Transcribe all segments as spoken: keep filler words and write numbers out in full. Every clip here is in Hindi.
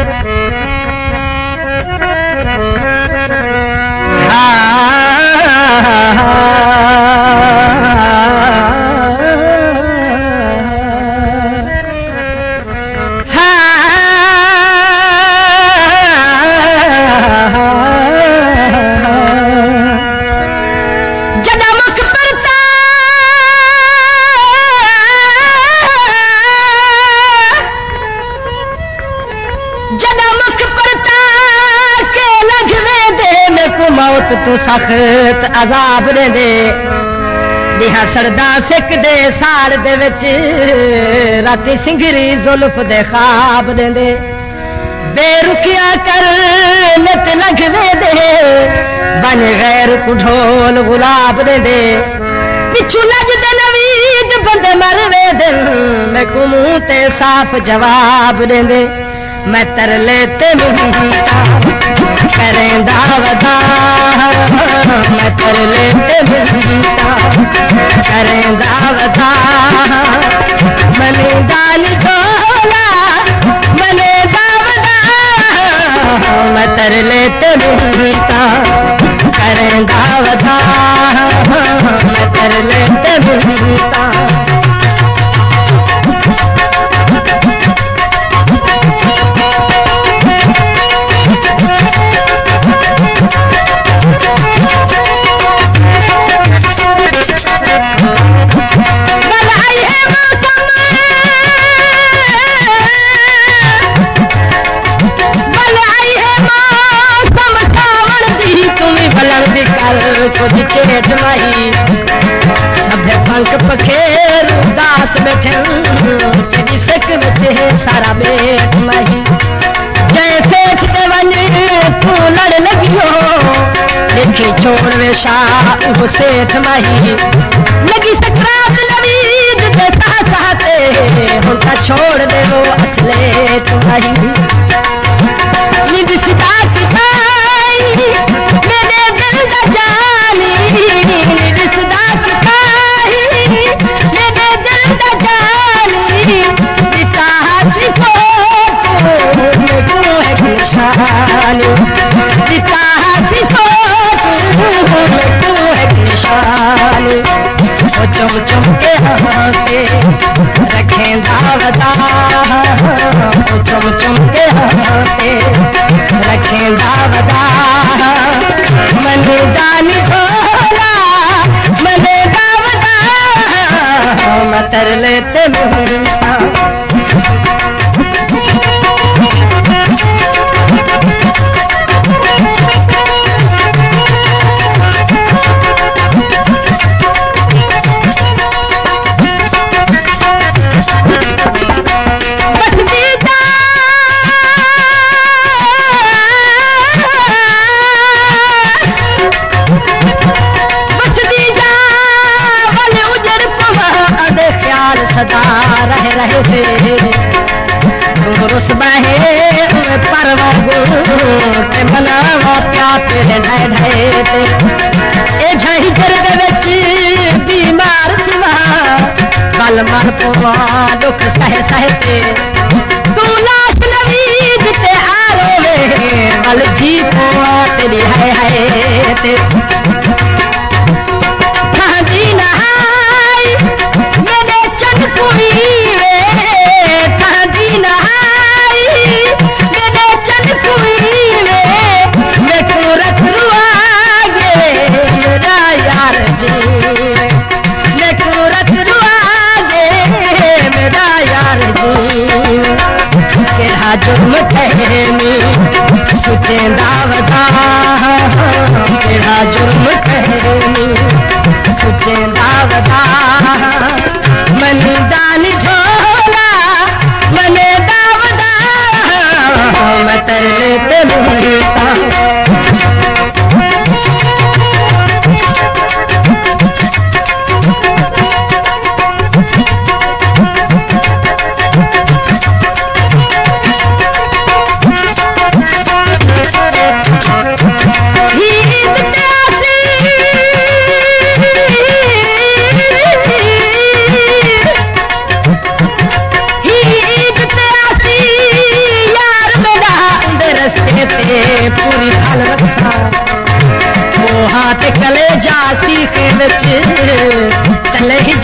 तू सख्त अजाब दे दे दिहा सरदा सिक दे साड़ दे विच राती सिंगरी जुल्फ दे ख्वाब दे दे बेरुखिया कर नत लगवे दे बन गैर को ढोल गुलाब दे दे पिछू लग दे नवीद बंद मरवे दिल मैं को मुंह ते साफ जवाब दे दे मैं तरले ते मिलता करेंदा वदा मैं तरले ते मिलता करेंदा वदा मने दान ढोला मने दावदा मैं तरले ते मिलता करेंदा वदा मैं तरले ते मिलता कुछ चेत माही सभे पंख पखेर उदास बैठे तेरी सक बचे सारा बेट माही जैसे देवनी तू लड़ लगियो देखी छोड़ वे शाह वो सेठ माही लगी सकरात नवीद के साथ साथे उनका छोड़ दे वो असले तुम्हारी निध सिता की खाई मेरे दिल का जानी निध सिता की खाई मेरे दिल का जानी पिता हाथी को मैं तू है निशानी पिता हाथी को मैं तू है निशानी वो चुम चुम के हाथे रखें दावता वो चुम चुम के हाथे रखें दावता मने दानी भोला मने दावता मतर लेते मुहूर्ता सदा रहे रहे थे रुसबहे परवा ते मनावा प्याते ढाई ढाई ते ए झाई जर दे विच बीमार सिवा बल मर पवा दुख सह सह ते तू लाश नवीद ते आरो वे बल जी पवा तेरी हाय हाय ते जुर्म कहनी सुचेंदा वदा तेरा जुर्म कहनी सुचेंदा वदा मनी दान झोला मने दावदा मैं तरले ते मुहूर्ता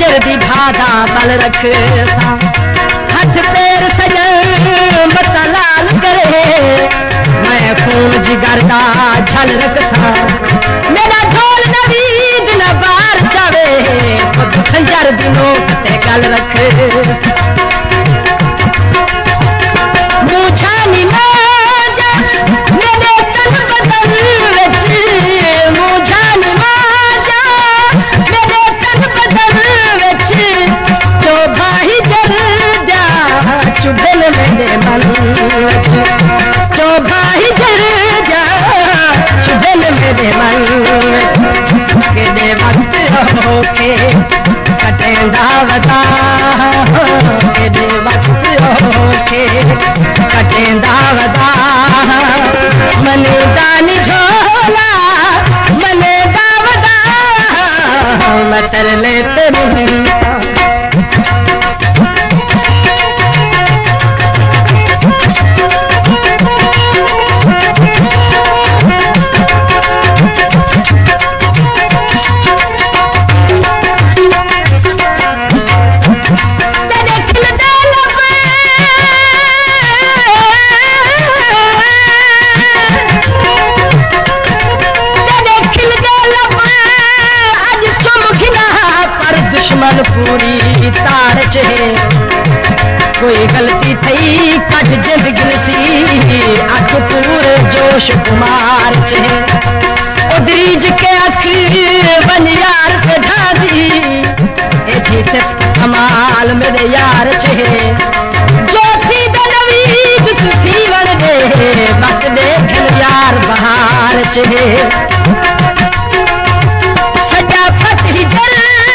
सिर दी भादा बल रख सा हथ पैर सजन मता लाल करे मैं खून जिगर दा झल रख सा मेरा ढोल नवीद न बार जावे खुद खंजर दी नोक ते गल रख मुझानी माजा मेरे तन बदन विच मुझानी माजा मेरे तन बदन विच जो भाई जल जा चुभन मेरे मन विच जो भाई जल जा चुभन मेरे मन विच केदे वक्त होके कटेंदा वदा केदे वक्त होके कटेंदा वदा मने दानी झोला मने दावदा मैं तरले तेरे पूरी तार च कोई गलती थी कट जिंदगी सी अख पूरे जोश कुमार च उदरीज के अख बन यार से ढादी ए जी कमाल मेरे यार च जो थी नवीद थी वन दे बस देख यार बहार च सजा पति जल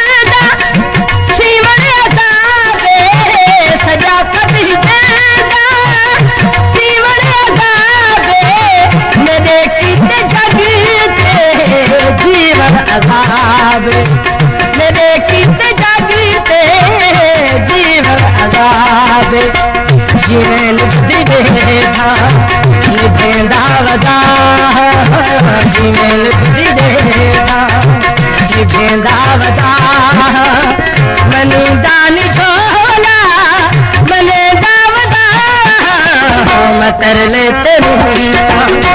अजाब मेरे कीते जागते जीवन अजाब जीवन दिवे था निभेंदा वदा जीवन दिवे था निभेंदा वदा मनी दानी झोला मने दावदा मैं तरले तेरे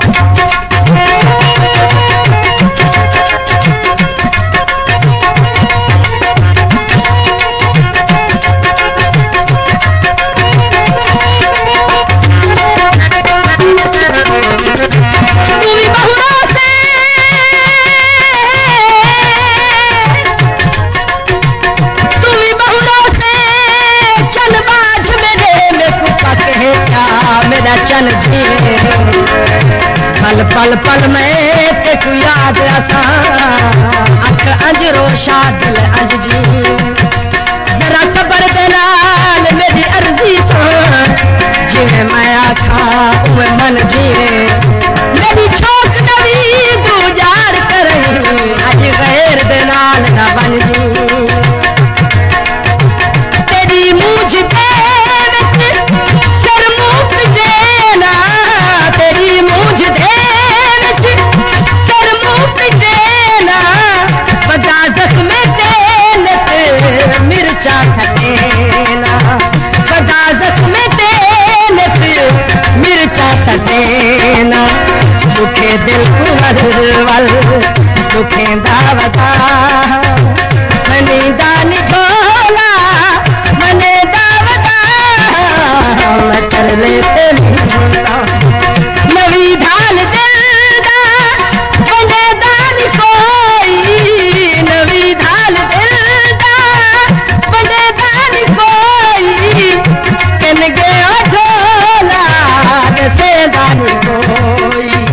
चन जीवे पल पल पल में ते को याद असा अख अंजरो शादिल अंज जी जरा सबर दे नाल मेरी अर्जी सुन जिवे मैं आखा उवे मन जीवे मेरी छोक नवी गुजार करे अज गैर दे नाल ना बन जी तेरी मुझ दे तेरी मुझ देन सर मुख देना बदा जख्म देन मिर्चा सटेना बदा जख्म देन मिर्चा सटेना दुखे दिल को वल